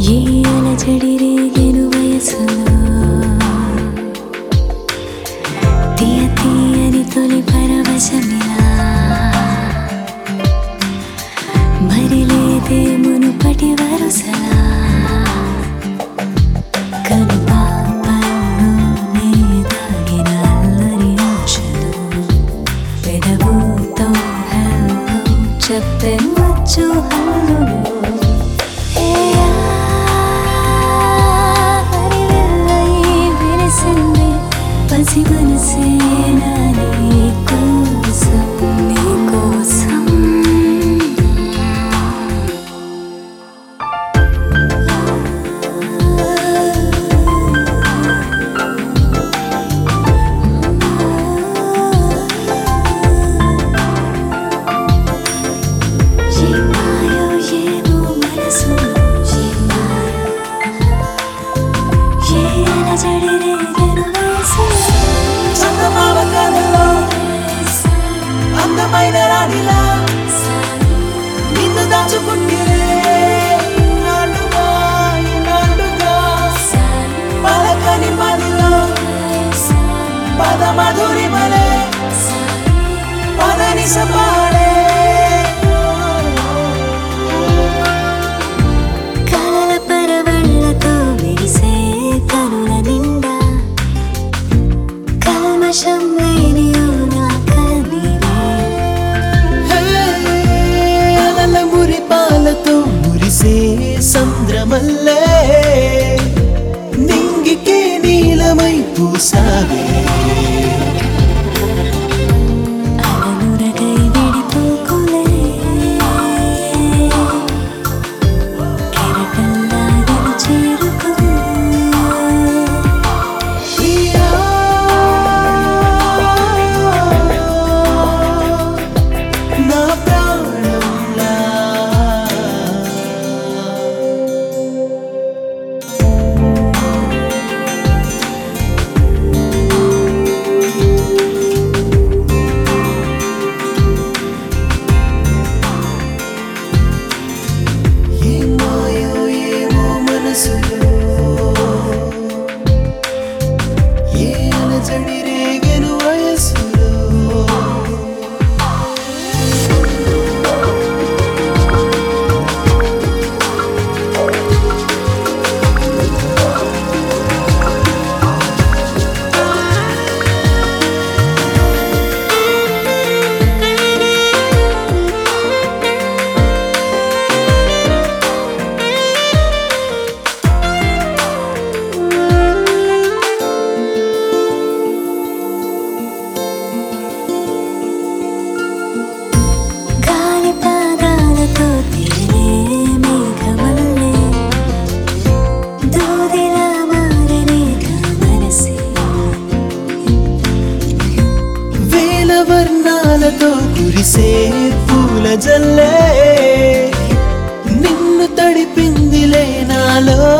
ఏ అలజడి రేగెను వయసులో తీయ తీయని తొలి పరవశమిలా మరి లేదే మునుపటి వరుసలా కనుపాపల్లోనే దాగిన అల్లరి ఆశలు పెదవుతో హెల్లో చెప్పవచ్చు హల్లులు పసి మనసే నీ కోసం నీ కోసం ఏ మాయో ఏమో మనసులో ఏ మాయో ఏ అలజడి రేగెను చందమామ కథలో అందమైన రాణిలా నిన్ను దాచుకుంటే నాటుగా నాటుగా పలకని మదిలో పద మధురి మలే పదని సపాడే కలల పరవళ్ళతో విరిసే కనుల నిండా కల్మషం లేని నా కన్నీరే అలల మురిపాలతో మురిసే సంద్రమల్లే నింగికే నీలమై పూసావే అలనురగై విడిపోకులే కెరటంలా నిన్ను చేరుకో ప్రియా నా ప్రాణంలా ఏ మాయో ఏమో మనసులో ఏ అలజడి రేగెను వయసులో గాలి పాదాలతో తిరిగే మేఘమల్లే దూదిలా మారనే నా మనసే వేల వర్ణాలతో కురిసే పూల జల్లే నిన్ను తడిపిందిలే నాలో